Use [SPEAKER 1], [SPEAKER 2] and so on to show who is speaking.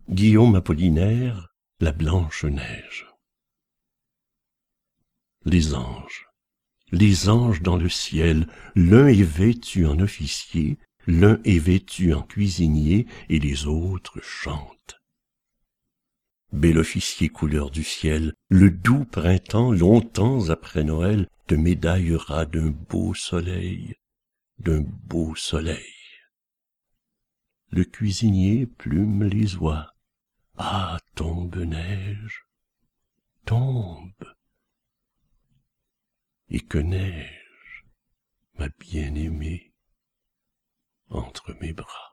[SPEAKER 1] Guillaume Apollinaire, La blanche neige. Les anges dans le ciel, l'un est vêtu en officier, l'un est vêtu en cuisinier, et les autres chantent. Bel officier couleur du ciel, le doux printemps, longtemps après Noël, te médaillera d'un beau soleil, d'un beau soleil. Le cuisinier plume les oies. Ah, tombe neige, tombe. Et que neige, ma bien-aimée, entre mes bras.